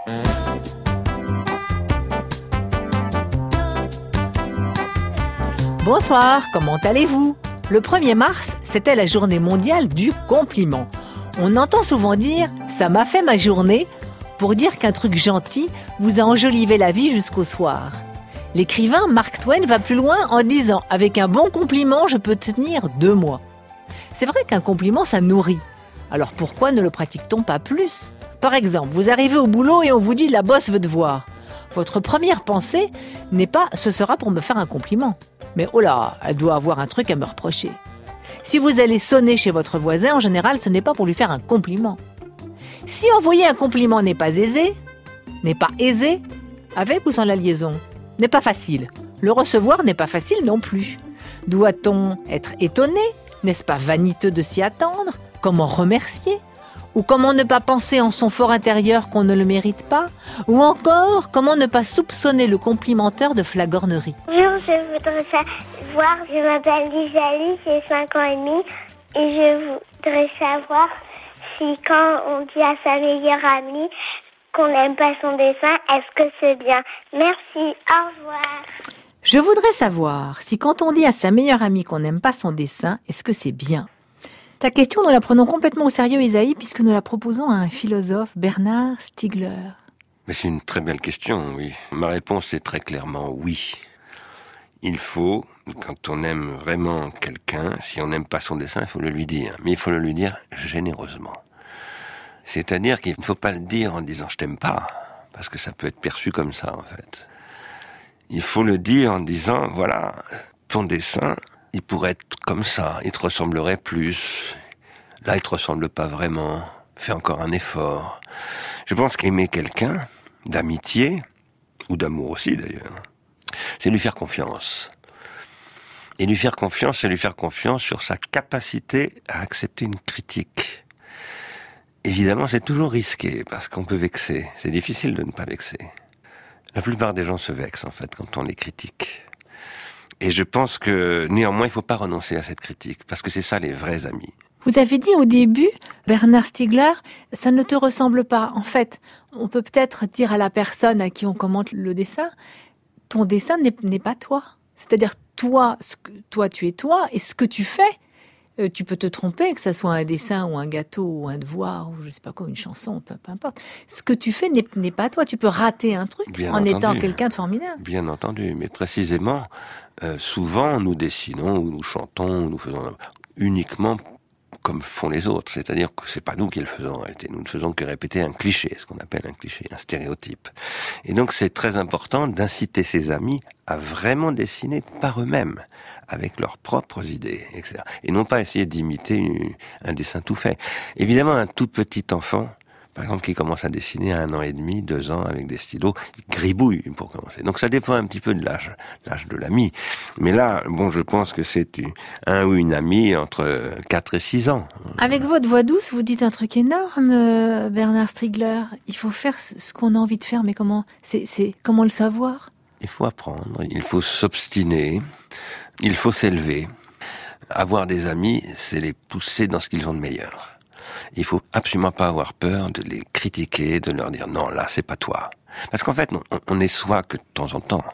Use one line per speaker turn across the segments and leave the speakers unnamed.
Bonsoir, comment allez-vous ? Le 1er mars, c'était la journée mondiale du compliment. On entend souvent dire « ça m'a fait ma journée » pour dire qu'un truc gentil vous a enjolivé la vie jusqu'au soir. L'écrivain Mark Twain va plus loin en disant « avec un bon compliment, je peux tenir 2 mois ». C'est vrai qu'un compliment, ça nourrit. Alors pourquoi ne le pratique-t-on pas plus ? Par exemple, vous arrivez au boulot et on vous dit « la boss veut te voir ». Votre première pensée n'est pas « ce sera pour me faire un compliment ». Mais oh là, elle doit avoir un truc à me reprocher. Si vous allez sonner chez votre voisin, en général, ce n'est pas pour lui faire un compliment. Si envoyer un compliment n'est pas aisé, avec ou sans la liaison, n'est pas facile. Le recevoir n'est pas facile non plus. Doit-on être étonné ? N'est-ce pas vaniteux de s'y attendre ? Comment remercier ? Ou comment ne pas penser en son fort intérieur qu'on ne le mérite pas ? Ou encore, comment ne pas soupçonner le complimenteur de flagornerie ?
Bonjour, je voudrais savoir, je m'appelle Lisalie, j'ai 5 ans et demi, et je voudrais savoir si quand on dit à sa meilleure amie qu'on n'aime pas son dessin, est-ce que c'est bien ? Merci, au revoir.
Je voudrais savoir si quand on dit à sa meilleure amie qu'on n'aime pas son dessin, est-ce que c'est bien ? Ta question, nous la prenons complètement au sérieux, Isaïe, puisque nous la proposons à un philosophe, Bernard Stiegler.
Mais c'est une très belle question, oui. Ma réponse est très clairement oui. Il faut, quand on aime vraiment quelqu'un, si on n'aime pas son dessin, il faut le lui dire. Mais il faut le lui dire généreusement. C'est-à-dire qu'il ne faut pas le dire en disant « je t'aime pas », parce que ça peut être perçu comme ça, en fait. Il faut le dire en disant « voilà, ton dessin, il pourrait être comme ça, il te ressemblerait plus. Là, il te ressemble pas vraiment. Fais encore un effort. » Je pense qu'aimer quelqu'un, d'amitié, ou d'amour aussi d'ailleurs, c'est lui faire confiance. Et lui faire confiance, c'est lui faire confiance sur sa capacité à accepter une critique. Évidemment, c'est toujours risqué, parce qu'on peut vexer. C'est difficile de ne pas vexer. La plupart des gens se vexent, en fait, quand on les critique. Et je pense que, néanmoins, il ne faut pas renoncer à cette critique, parce que c'est ça les vrais amis.
Vous avez dit au début, Bernard Stiegler, ça ne te ressemble pas. En fait, on peut peut-être dire à la personne à qui on commente le dessin, ton dessin n'est pas toi. C'est-à-dire, toi, tu es toi, et ce que tu fais, tu peux te tromper, que ce soit un dessin ou un gâteau ou un devoir ou je sais pas quoi, une chanson, peu importe. Ce que tu fais n'est pas toi. Tu peux rater un truc
Bien
en
entendu.
étant quelqu'un de formidable.
Bien entendu, mais précisément, souvent nous dessinons ou nous chantons ou nous faisons uniquement comme font les autres, c'est-à-dire que c'est pas nous qui le faisons en réalité, nous ne faisons que répéter un cliché, ce qu'on appelle un cliché, un stéréotype. Et donc c'est très important d'inciter ses amis à vraiment dessiner par eux-mêmes, avec leurs propres idées, etc. Et non pas essayer d'imiter un dessin tout fait. Évidemment, un tout petit enfant, par exemple, qui commence à dessiner à 1 an et demi, 2 ans, avec des stylos, il gribouille pour commencer. Donc ça dépend un petit peu de l'âge de l'ami. Mais là, bon, je pense que c'est un ou une amie entre 4 et 6 ans.
Avec votre voix douce, vous dites un truc énorme, Bernard Stiegler. Il faut faire ce qu'on a envie de faire, mais comment le savoir ?
Il faut apprendre, il faut s'obstiner, il faut s'élever. Avoir des amis, c'est les pousser dans ce qu'ils ont de meilleur. Il faut absolument pas avoir peur de les critiquer, de leur dire non, là, c'est pas toi. Parce qu'en fait, on n'est soi que de temps en temps.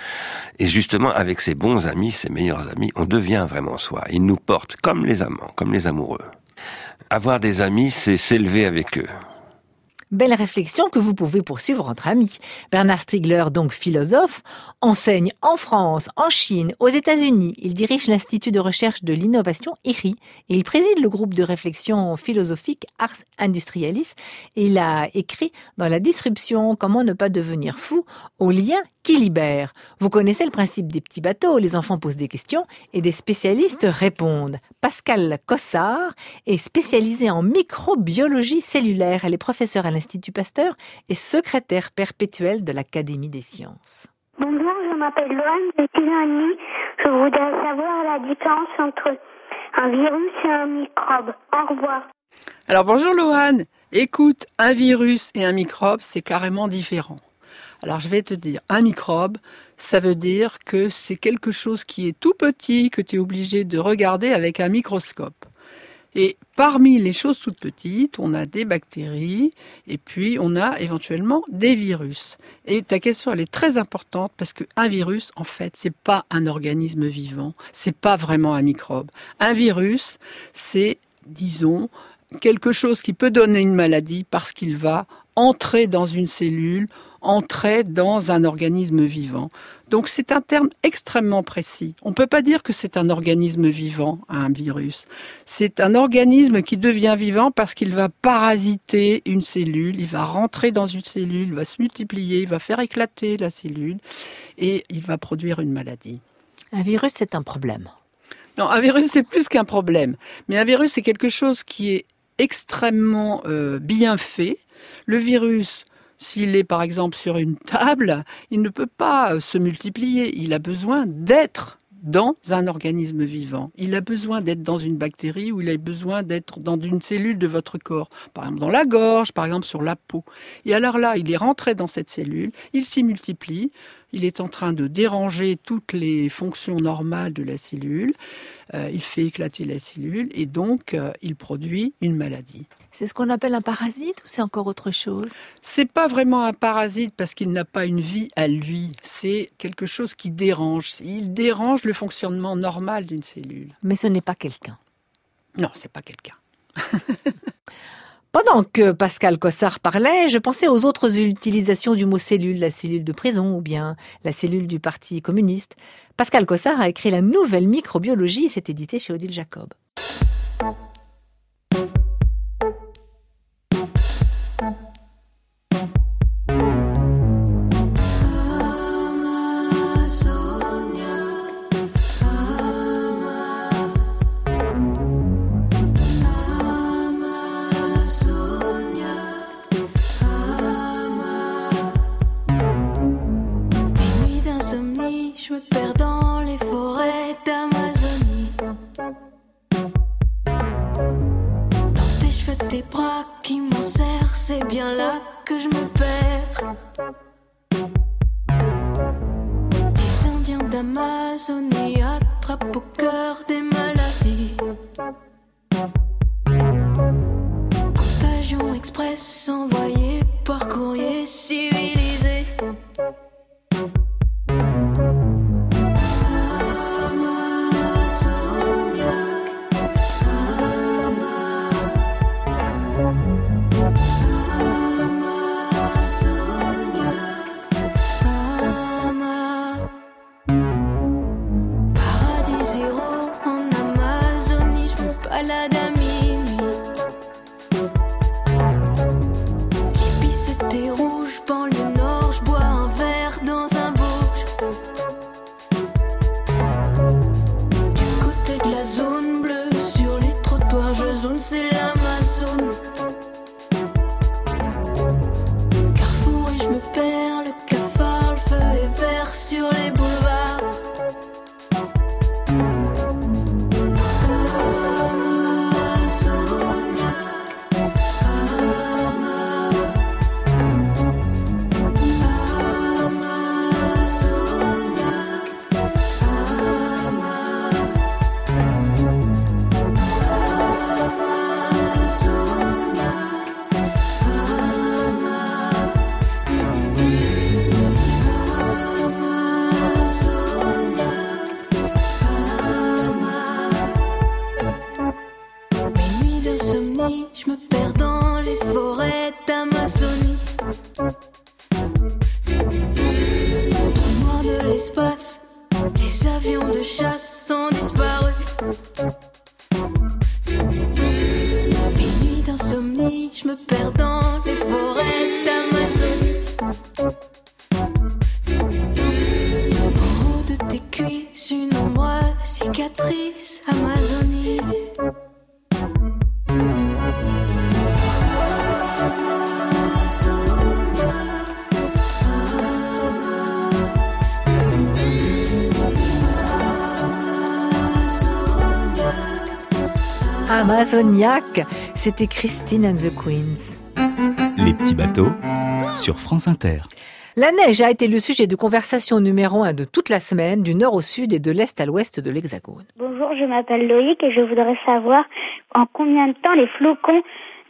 Et justement, avec ses bons amis, ses meilleurs amis, on devient vraiment soi. Ils nous portent comme les amants, comme les amoureux. Avoir des amis, c'est s'élever avec eux.
Belle réflexion que vous pouvez poursuivre entre amis. Bernard Stiegler, donc philosophe, enseigne en France, en Chine, aux États-Unis. Il dirige l'Institut de recherche de l'innovation IRI et il préside le groupe de réflexion philosophique Ars Industrialis. Et il a écrit dans La disruption, comment ne pas devenir fou, aux liens qui libèrent. Vous connaissez le principe des petits bateaux. Les enfants posent des questions et des spécialistes répondent. Pascale Cossard est spécialisée en microbiologie cellulaire. Elle est professeure à l'Institut Pasteur et secrétaire perpétuelle de l'Académie des sciences.
Bonjour, je m'appelle Loane, j'ai 6 ans et demi. Je voudrais savoir la différence entre un virus et un microbe. Au revoir.
Alors bonjour Loane. Écoute, un virus et un microbe, c'est carrément différent. Alors je vais te dire, un microbe, ça veut dire que c'est quelque chose qui est tout petit, que tu es obligé de regarder avec un microscope. Et parmi les choses toutes petites, on a des bactéries et puis on a éventuellement des virus. Et ta question, elle est très importante parce qu'un virus, en fait, c'est pas un organisme vivant, c'est pas vraiment un microbe. Un virus, c'est, disons, quelque chose qui peut donner une maladie parce qu'il va entrer dans une cellule, entrer dans un organisme vivant. Donc c'est un terme extrêmement précis. On ne peut pas dire que c'est un organisme vivant, un virus. C'est un organisme qui devient vivant parce qu'il va parasiter une cellule, il va rentrer dans une cellule, il va se multiplier, il va faire éclater la cellule et il va produire une maladie.
Un virus, c'est un problème.
Non, un virus, c'est plus qu'un problème. Mais un virus, c'est quelque chose qui est extrêmement bien fait. Le virus, s'il est par exemple sur une table, il ne peut pas se multiplier. Il a besoin d'être dans un organisme vivant. Il a besoin d'être dans une bactérie ou il a besoin d'être dans une cellule de votre corps. Par exemple dans la gorge, par exemple sur la peau. Et alors là, il est rentré dans cette cellule, il s'y multiplie, il est en train de déranger toutes les fonctions normales de la cellule, il fait éclater la cellule et donc il produit une maladie.
C'est ce qu'on appelle un parasite ou c'est encore autre chose ?
C'est pas vraiment un parasite parce qu'il n'a pas une vie à lui. C'est quelque chose qui dérange. Il dérange le fonctionnement normal d'une cellule.
Mais ce n'est pas quelqu'un.
Non, c'est pas quelqu'un.
Pendant que Pascal Cossard parlait, je pensais aux autres utilisations du mot cellule, la cellule de prison ou bien la cellule du Parti communiste. Pascal Cossard a écrit la nouvelle microbiologie et c'est édité chez Odile Jacob.
Je me perds dans les forêts d'Amazonie. Dans tes cheveux, tes bras qui m'en serrent, c'est bien là que je me perds. Les Indiens d'Amazonie attrapent au cœur des maladies. Contagion express envoyée par courrier civilisé. Balade à minuit. L'épice était rouge, banlieue nord, je bois un verre dans un bouge. Du côté de la zone bleue, sur les trottoirs, je zone, c'est l'Amazone. Carrefour et je me perds, le cafard, le feu est vert sur les boulevards. Je me perds dans les forêts d'Amazonie. Trou noir de l'espace, les avions de chasse sont disparus. Mes nuits d'insomnie, je me perds dans les forêts d'Amazonie. En haut de tes cuisses, une ombre cicatrice, Amazonie.
Amazoniaque, c'était Christine and the Queens.
Les petits bateaux sur France Inter.
La neige a été le sujet de conversation numéro 1 de toute la semaine, du nord au sud et de l'est à l'ouest de l'Hexagone.
Bonjour, je m'appelle Loïc et je voudrais savoir en combien de temps les flocons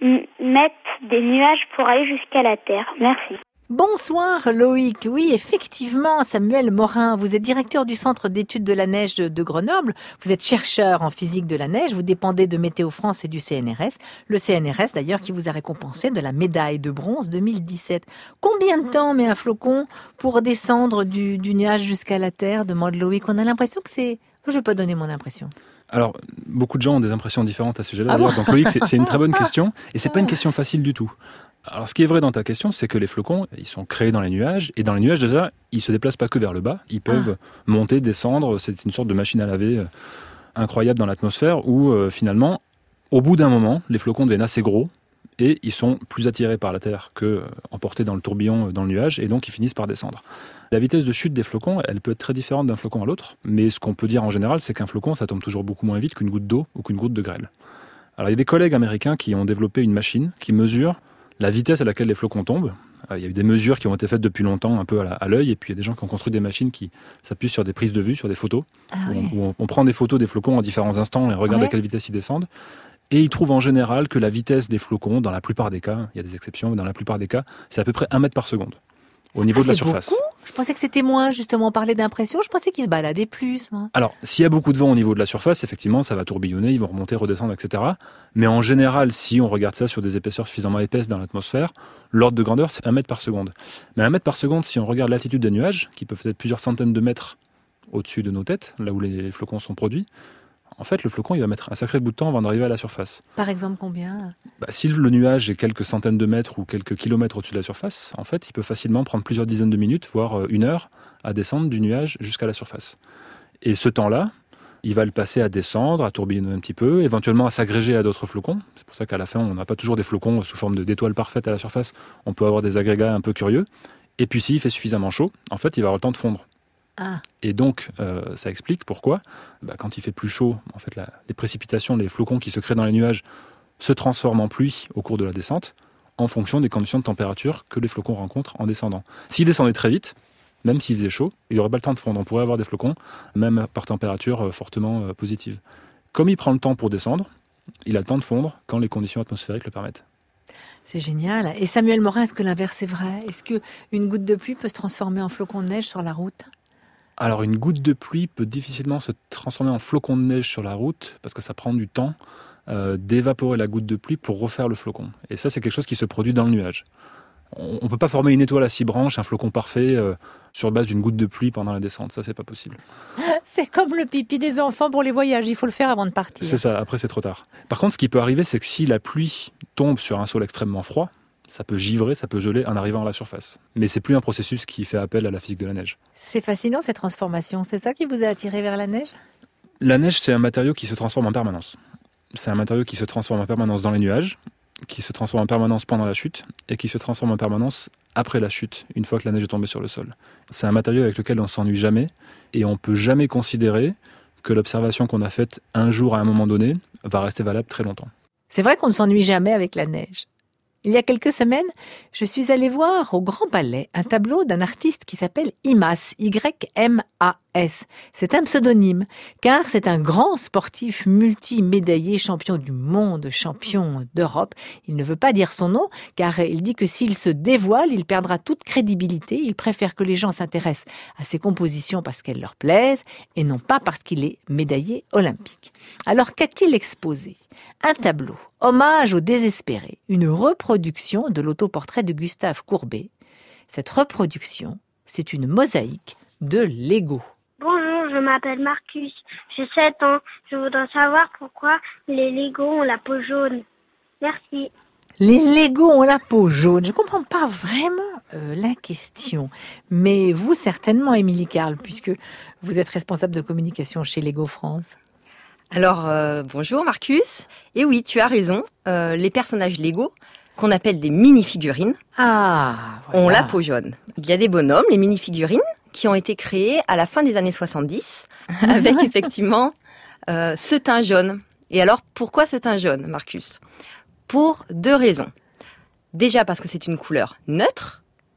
mettent des nuages pour aller jusqu'à la Terre. Merci.
Bonsoir Loïc, oui effectivement Samuel Morin, vous êtes directeur du Centre d'études de la neige de Grenoble, vous êtes chercheur en physique de la neige, vous dépendez de Météo France et du CNRS, le CNRS d'ailleurs qui vous a récompensé de la médaille de bronze 2017. Combien de temps met un flocon pour descendre du nuage jusqu'à la Terre, demande Loïc. On a l'impression que c'est... Je ne vais pas donner mon impression.
Alors, beaucoup de gens ont des impressions différentes à ce sujet-là.
Ah bon
Donc Loïc, c'est une très bonne question et c'est pas une question facile du tout. Alors, ce qui est vrai dans ta question, c'est que les flocons, ils sont créés dans les nuages. Et dans les nuages, déjà, ils se déplacent pas que vers le bas. Ils peuvent monter, descendre. C'est une sorte de machine à laver incroyable dans l'atmosphère où, finalement, au bout d'un moment, les flocons deviennent assez gros et ils sont plus attirés par la Terre que emportés dans le tourbillon, dans le nuage. Et donc, ils finissent par descendre. La vitesse de chute des flocons, elle peut être très différente d'un flocon à l'autre. Mais ce qu'on peut dire en général, c'est qu'un flocon, ça tombe toujours beaucoup moins vite qu'une goutte d'eau ou qu'une goutte de grêle. Alors, il y a des collègues américains qui ont développé une machine qui mesure la vitesse à laquelle les flocons tombent. Il y a eu des mesures qui ont été faites depuis longtemps, un peu à l'œil, et puis il y a des gens qui ont construit des machines qui s'appuient sur des prises de vue, sur des photos, où on prend des photos des flocons à différents instants et on regarde à quelle vitesse ils descendent. Et ils trouvent en général que la vitesse des flocons, dans la plupart des cas, il y a des exceptions, mais dans la plupart des cas, c'est à peu près 1 mètre par seconde, au niveau de la surface.
Beaucoup. Je pensais que c'était moins, justement, on parlait d'impression, je pensais qu'ils se baladaient plus. Moi.
Alors, s'il y a beaucoup de vent au niveau de la surface, effectivement, ça va tourbillonner, ils vont remonter, redescendre, etc. Mais en général, si on regarde ça sur des épaisseurs suffisamment épaisses dans l'atmosphère, l'ordre de grandeur, c'est 1 mètre par seconde. Mais 1 mètre par seconde, si on regarde l'altitude des nuages, qui peuvent être plusieurs centaines de mètres au-dessus de nos têtes, là où les flocons sont produits, en fait, le flocon, il va mettre un sacré bout de temps avant d'arriver à la surface.
Par exemple, combien ?
Si le nuage est quelques centaines de mètres ou quelques kilomètres au-dessus de la surface, en fait, il peut facilement prendre plusieurs dizaines de minutes, voire 1 heure, à descendre du nuage jusqu'à la surface. Et ce temps-là, il va le passer à descendre, à tourbillonner un petit peu, éventuellement à s'agréger à d'autres flocons. C'est pour ça qu'à la fin, on n'a pas toujours des flocons sous forme d'étoiles parfaites à la surface. On peut avoir des agrégats un peu curieux. Et puis, s'il fait suffisamment chaud, en fait, il va avoir le temps de fondre. Et donc, ça explique pourquoi, quand il fait plus chaud, en fait, les précipitations, les flocons qui se créent dans les nuages se transforment en pluie au cours de la descente en fonction des conditions de température que les flocons rencontrent en descendant. S'ils descendaient très vite, même s'il faisait chaud, il n'y aurait pas le temps de fondre. On pourrait avoir des flocons, même par température fortement positive. Comme il prend le temps pour descendre, il a le temps de fondre quand les conditions atmosphériques le permettent.
C'est génial. Et Samuel Morin, est-ce que l'inverse est vrai ? Est-ce qu'une goutte de pluie peut se transformer en flocon de neige sur la route ?
Alors une goutte de pluie peut difficilement se transformer en flocon de neige sur la route parce que ça prend du temps d'évaporer la goutte de pluie pour refaire le flocon. Et ça, c'est quelque chose qui se produit dans le nuage. On ne peut pas former une étoile à 6 branches, un flocon parfait, sur base d'une goutte de pluie pendant la descente. Ça, c'est pas possible.
C'est comme le pipi des enfants pour les voyages. Il faut le faire avant de partir.
C'est ça, après c'est trop tard. Par contre, ce qui peut arriver, c'est que si la pluie tombe sur un sol extrêmement froid, ça peut givrer, ça peut geler en arrivant à la surface. Mais c'est plus un processus qui fait appel à la physique de la neige.
C'est fascinant cette transformation. C'est ça qui vous a attiré vers la neige ?
La neige, c'est un matériau qui se transforme en permanence. C'est un matériau qui se transforme en permanence dans les nuages, qui se transforme en permanence pendant la chute et qui se transforme en permanence après la chute, une fois que la neige est tombée sur le sol. C'est un matériau avec lequel on ne s'ennuie jamais et on ne peut jamais considérer que l'observation qu'on a faite un jour à un moment donné va rester valable très longtemps. C'est
vrai qu'on ne s'ennuie jamais avec la neige. Il y a quelques semaines, je suis allée voir au Grand Palais un tableau d'un artiste qui s'appelle Imas, Y-M-A-S. C'est un pseudonyme, car c'est un grand sportif multimédaillé, champion du monde, champion d'Europe. Il ne veut pas dire son nom, car il dit que s'il se dévoile, il perdra toute crédibilité. Il préfère que les gens s'intéressent à ses compositions parce qu'elles leur plaisent, et non pas parce qu'il est médaillé olympique. Alors qu'a-t-il exposé ? Un tableau, hommage aux désespérés, une reproduction de l'autoportrait de Gustave Courbet. Cette reproduction, c'est une mosaïque de Lego.
Bonjour, je m'appelle Marcus, j'ai 7 ans. Je voudrais savoir pourquoi les Legos ont la peau jaune. Merci.
Les Legos ont la peau jaune. Je ne comprends pas vraiment la question. Mais vous, certainement, Émilie Carle, puisque vous êtes responsable de communication chez Lego France.
Alors, bonjour Marcus. Et oui, tu as raison. Les personnages Lego, qu'on appelle des mini-figurines, ont la peau jaune. Il y a des bonhommes, les mini-figurines, qui ont été créés à la fin des années 70, avec effectivement ce teint jaune. Et alors, pourquoi ce teint jaune, Marcus ? Pour 2 raisons. Déjà parce que c'est une couleur neutre,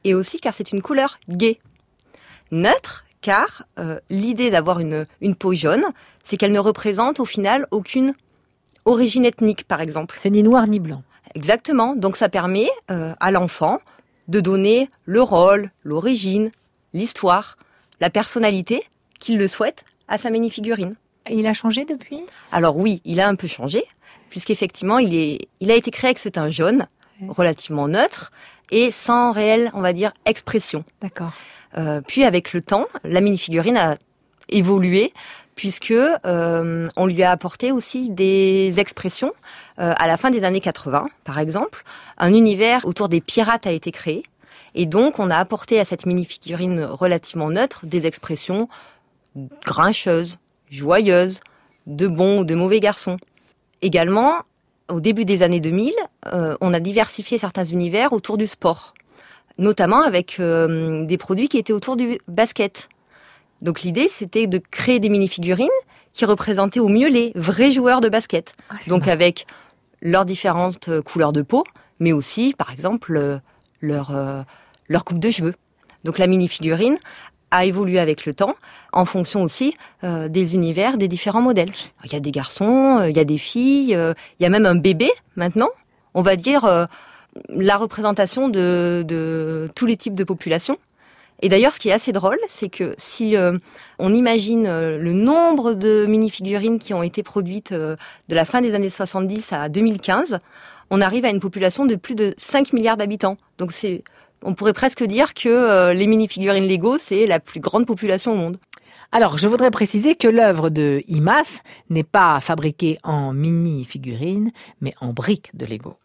et aussi car c'est une couleur gaie. Neutre, car l'idée d'avoir une peau jaune, c'est qu'elle ne représente au final aucune origine ethnique, par exemple.
C'est ni noir ni blanc.
Exactement. Donc ça permet à l'enfant de donner le rôle, l'origine, l'histoire, la personnalité qu'il le souhaite à sa minifigurine.
Il a changé depuis ?
Alors oui, il a un peu changé, puisqu'effectivement, il a été créé avec c'est un jaune relativement neutre et sans réelle, on va dire, expression.
D'accord.
Puis avec le temps, la minifigurine a évolué, puisque on lui a apporté aussi des expressions. À la fin des années 80, par exemple, un univers autour des pirates a été créé. Et donc, on a apporté à cette minifigurine relativement neutre des expressions grincheuses, joyeuses, de bons ou de mauvais garçons. Également, au début des années 2000, on a diversifié certains univers autour du sport, notamment avec des produits qui étaient autour du basket. Donc l'idée, c'était de créer des minifigurines qui représentaient au mieux les vrais joueurs de basket. Donc avec leurs différentes couleurs de peau, mais aussi, par exemple, leur coupe de cheveux. Donc la minifigurine a évolué avec le temps, en fonction aussi des univers, des différents modèles. Il y a des garçons, il y a des filles, il y a même un bébé maintenant. On va dire la représentation de tous les types de populations. Et d'ailleurs, ce qui est assez drôle, c'est que si on imagine le nombre de minifigurines qui ont été produites de la fin des années 70 à 2015, on arrive à une population de plus de 5 milliards d'habitants. Donc on pourrait presque dire que les minifigurines Lego, c'est la plus grande population au monde.
Alors, je voudrais préciser que l'œuvre de IMAS n'est pas fabriquée en mini-figurines, mais en briques de Lego.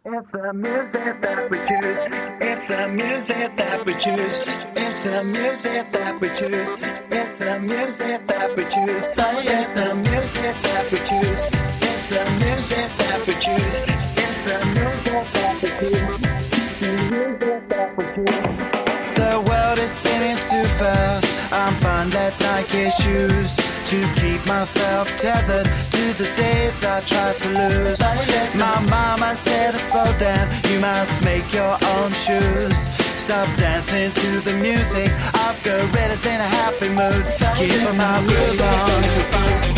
The world is spinning too fast. I'm fine that Nike shoes to keep myself tethered to the days I tried to lose. My mama said to slow down, you must make your own shoes. Stop dancing to the music of gorillas in a happy mood. Keep my groove on.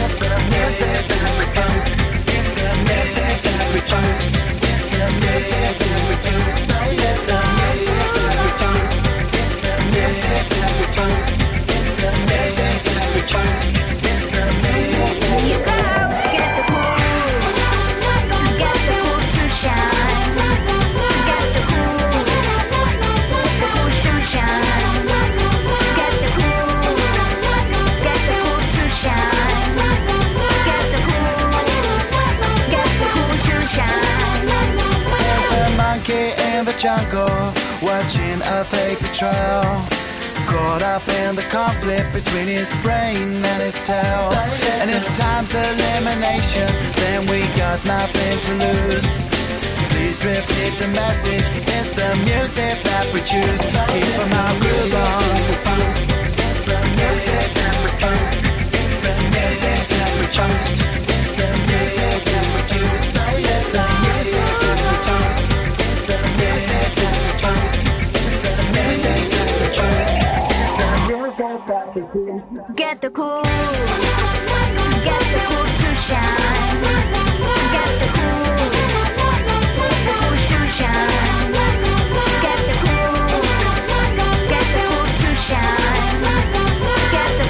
Jungle, watching a paper trail, caught up in the conflict between his brain and his tail. And if time's elimination, then we got nothing to lose. Please repeat the message, it's the music that we choose. Keep my groove on.
Get the cool, get the cool to shine. Get the cool to shine. Get the cool to shine. Get the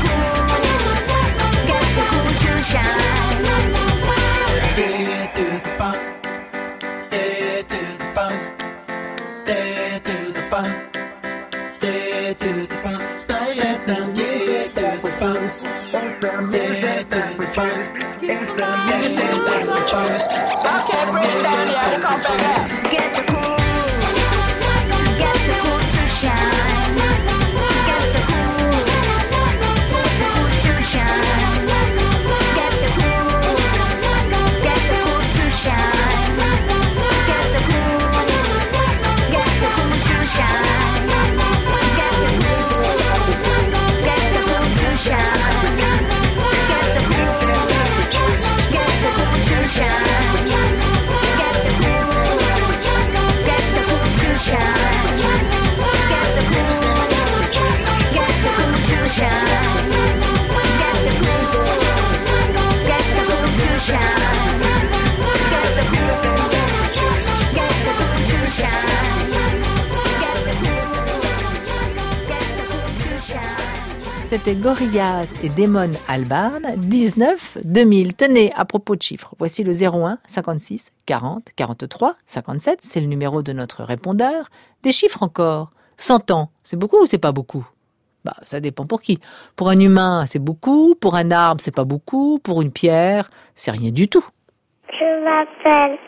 cool to shine.
Day to the bump, day to the bump, day to the bump, day to the bump. Okay, bring it down, yeah, come back.
Get the cool to shine. Get the cool to shine. Get the cool to shine. Get the cool to shine. Get the cool to shine. Get the cool to shine.
c'était Gorillaz et Damon Albarn, 19-2000. Tenez, à propos de chiffres, voici le 01 56 40 43 57, c'est le numéro de notre répondeur. Des chiffres encore. 100 ans, c'est beaucoup ou c'est pas beaucoup ? Ça dépend pour qui. Pour un humain, c'est beaucoup. Pour un arbre, c'est pas beaucoup. Pour une pierre, c'est rien du tout.
Je m'appelle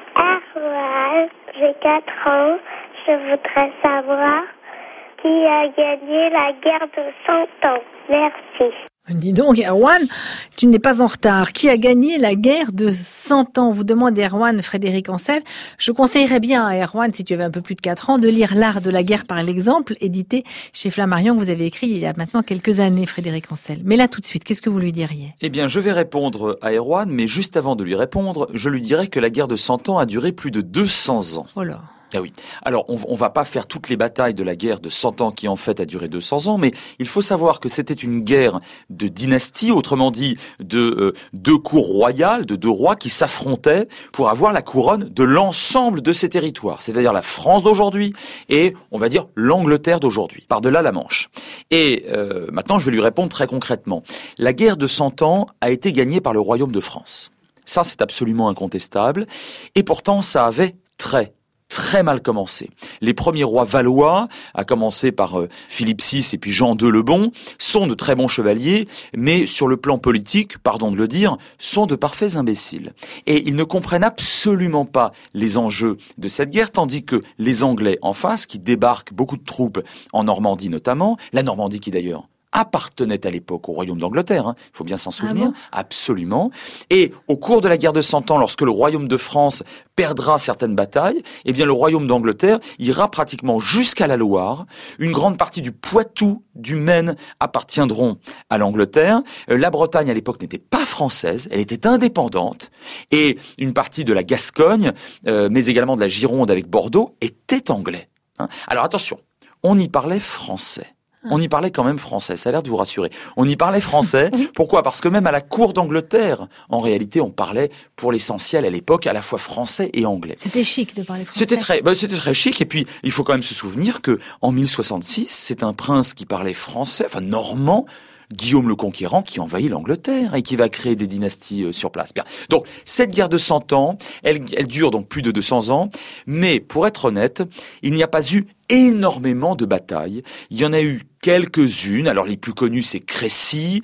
Erwan, j'ai 4 ans. Je voudrais savoir qui a gagné la guerre de 100 ans. Merci.
Dis donc, Erwan, tu n'es pas en retard. Qui a gagné la guerre de 100 ans ? Vous demande Erwan Frédéric Ancel. Je conseillerais bien à Erwan, si tu avais un peu plus de 4 ans, de lire L'art de la guerre par l'exemple, édité chez Flammarion, que vous avez écrit il y a maintenant quelques années, Frédéric Ancel. Mais là, tout de suite, qu'est-ce que vous lui diriez ?
Eh bien, je vais répondre à Erwan, mais juste avant de lui répondre, je lui dirais que la guerre de 100 ans a duré plus de 200 ans.
Oh là.
Ah oui. Alors, on va pas faire toutes les batailles de la guerre de 100 ans qui, en fait, a duré 200 ans, mais il faut savoir que c'était une guerre de dynastie, autrement dit, de deux cours royales, de deux rois qui s'affrontaient pour avoir la couronne de l'ensemble de ces territoires, c'est-à-dire la France d'aujourd'hui et, on va dire, l'Angleterre d'aujourd'hui, par-delà la Manche. Et maintenant, je vais lui répondre très concrètement. La guerre de 100 ans a été gagnée par le Royaume de France. Ça, c'est absolument incontestable. Et pourtant, ça avait très mal commencé. Les premiers rois valois, à commencer par Philippe VI et puis Jean II le Bon, sont de très bons chevaliers, mais sur le plan politique, pardon de le dire, sont de parfaits imbéciles. Et ils ne comprennent absolument pas les enjeux de cette guerre, tandis que les Anglais en face, qui débarquent beaucoup de troupes en Normandie notamment, la Normandie qui d'ailleurs appartenait à l'époque au royaume d'Angleterre, il faut bien s'en souvenir, absolument. Et au cours de la guerre de 100 ans, lorsque le royaume de France perdra certaines batailles, eh bien le royaume d'Angleterre ira pratiquement jusqu'à la Loire. Une grande partie du Poitou, du Maine appartiendront à l'Angleterre. La Bretagne à l'époque n'était pas française, elle était indépendante. Et une partie de la Gascogne, mais également de la Gironde avec Bordeaux, était anglais. Alors attention, on y parlait français. On y parlait quand même français, ça a l'air de vous rassurer. On y parlait français, pourquoi ? Parce que même à la cour d'Angleterre, en réalité, on parlait pour l'essentiel à l'époque à la fois français et anglais.
C'était chic de parler français.
C'était très chic, et puis il faut quand même se souvenir que en 1066, c'est un prince qui parlait français, enfin normand, Guillaume le Conquérant, qui envahit l'Angleterre et qui va créer des dynasties sur place. Bien. Donc, cette guerre de 100 ans, elle dure donc plus de 200 ans, mais pour être honnête, il n'y a pas eu énormément de batailles. Il y en a eu quelques-unes. Alors, les plus connues, c'est Crécy,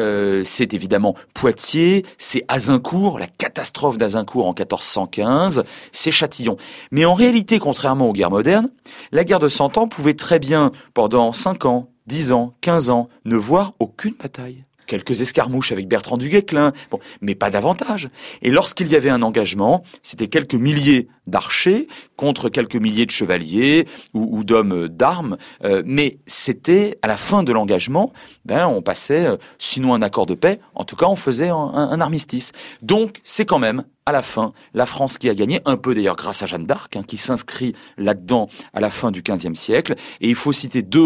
c'est évidemment Poitiers, c'est Azincourt, la catastrophe d'Azincourt en 1415, c'est Châtillon. Mais en réalité, contrairement aux guerres modernes, la guerre de 100 ans pouvait très bien, pendant 5 ans, 10 ans, 15 ans, ne voir aucune bataille. Quelques escarmouches avec Bertrand du Guesclin, mais pas davantage. Et lorsqu'il y avait un engagement, c'était quelques milliers d'archers contre quelques milliers de chevaliers ou d'hommes d'armes, mais c'était à la fin de l'engagement, on passait, sinon un accord de paix, en tout cas on faisait un armistice. Donc c'est quand même à la fin la France qui a gagné, un peu d'ailleurs grâce à Jeanne d'Arc, qui s'inscrit là-dedans à la fin du XVe siècle. Et il faut citer deux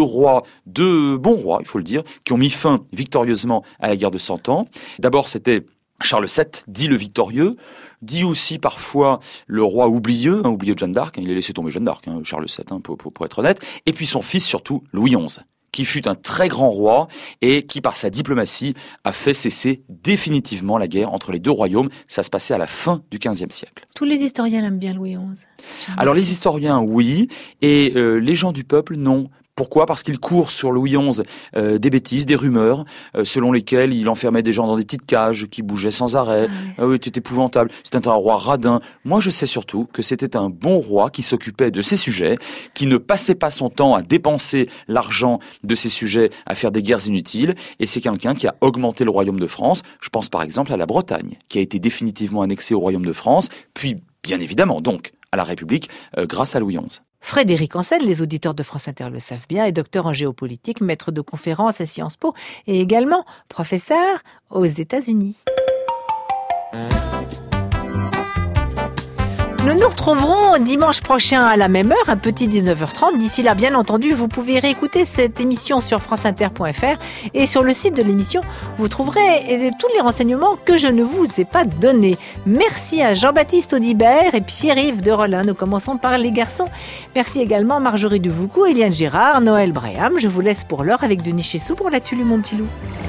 bons rois, il faut le dire, qui ont mis fin victorieusement à la guerre de 100 ans. D'abord c'était Charles VII, dit le victorieux, dit aussi parfois le roi oublieux de Jeanne d'Arc, il a laissé tomber Jeanne d'Arc, Charles VII, pour être honnête, et puis son fils surtout, Louis XI, qui fut un très grand roi et qui, par sa diplomatie, a fait cesser définitivement la guerre entre les deux royaumes. Ça se passait à la fin du XVe siècle.
Tous les historiens aiment bien Louis XI.
Alors les historiens, oui, et les gens du peuple, non. Pourquoi ? Parce qu'il court sur Louis XI des bêtises, des rumeurs, selon lesquelles il enfermait des gens dans des petites cages qui bougeaient sans arrêt. Oui, c'était épouvantable. C'était un roi radin. Moi, je sais surtout que c'était un bon roi qui s'occupait de ses sujets, qui ne passait pas son temps à dépenser l'argent de ses sujets à faire des guerres inutiles. Et c'est quelqu'un qui a augmenté le royaume de France. Je pense par exemple à la Bretagne, qui a été définitivement annexée au royaume de France, puis bien évidemment donc à la République grâce à Louis XI.
Frédéric Ancel, les auditeurs de France Inter le savent bien, est docteur en géopolitique, maître de conférences à Sciences Po et également professeur aux États-Unis. Nous nous retrouverons dimanche prochain à la même heure, un petit 19h30. D'ici là, bien entendu, vous pouvez réécouter cette émission sur franceinter.fr et sur le site de l'émission, vous trouverez tous les renseignements que je ne vous ai pas donnés. Merci à Jean-Baptiste Audibert et Pierre-Yves de Rollin. Nous commençons par les garçons. Merci également Marjorie Duvoucou, Eliane Gérard, Noël Braham. Je vous laisse pour l'heure avec Denis Chessou pour la Tulu, mon petit loup.